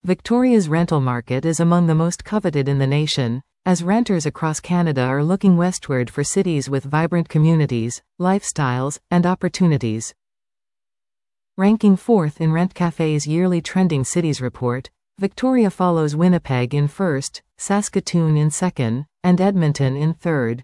Victoria's rental market is among the most coveted in the nation, as renters across Canada are looking westward for cities with vibrant communities, lifestyles, and opportunities. Ranking 4th in RentCafe's yearly Trending Cities report, Victoria follows Winnipeg in 1st, Saskatoon in 2nd, and Edmonton in 3rd.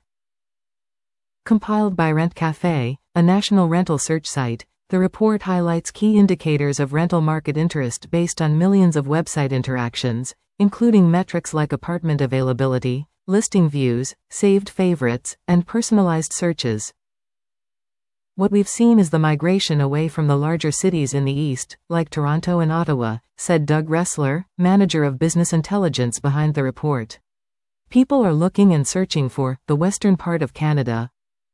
Compiled by RentCafe, a national rental search site, the report highlights key indicators of rental market interest based on millions of website interactions, including metrics like apartment availability, listing views, saved favorites, and personalized searches. What we've seen is the migration away from the larger cities in the east, like Toronto and Ottawa, said Doug Ressler, manager of business intelligence behind the report. People are looking and searching for the western part of Canada.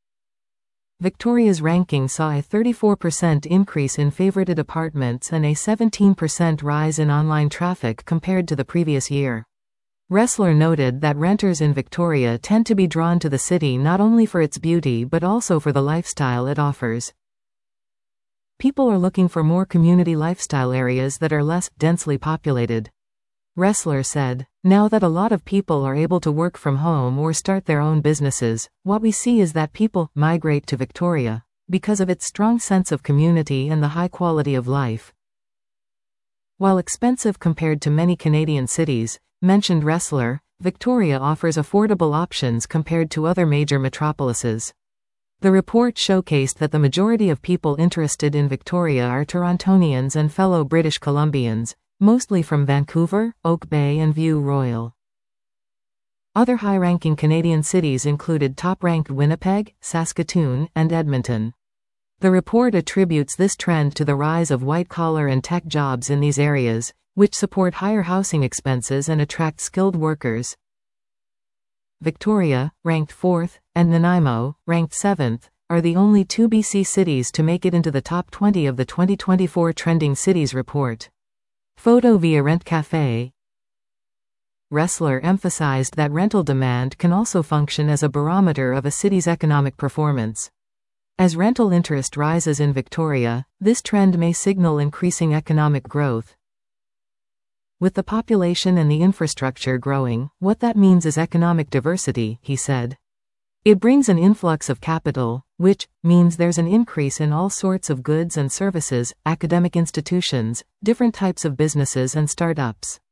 Victoria's ranking saw a 34% increase in favorited apartments and a 17% rise in online traffic compared to the previous year. Ressler noted that renters in Victoria tend to be drawn to the city not only for its beauty but also for the lifestyle it offers. People are looking for more community lifestyle areas that are less densely populated. Ressler said, "Now that a lot of people are able to work from home or start their own businesses, what we see is that people migrate to Victoria because of its strong sense of community and the high quality of life." While expensive compared to many Canadian cities, mentioned Ressler, Victoria offers affordable options compared to other major metropolises. The report showcased that the majority of people interested in Victoria are Torontonians and fellow British Columbians, mostly from Vancouver, Oak Bay and View Royal. Other high-ranking Canadian cities included top-ranked Winnipeg, Saskatoon, and Edmonton. The report attributes this trend to the rise of white-collar and tech jobs in these areas, which support higher housing expenses and attract skilled workers. Victoria, ranked 4th, and Nanaimo, ranked 7th, are the only two BC cities to make it into the top 20 of the 2024 Trending Cities report. Photo via RentCafe. Ressler emphasized that rental demand can also function as a barometer of a city's economic performance. As rental interest rises in Victoria, this trend may signal increasing economic growth. With the population and the infrastructure growing, what that means is economic diversity, he said. It brings an influx of capital, which means there's an increase in all sorts of goods and services, academic institutions, different types of businesses and startups.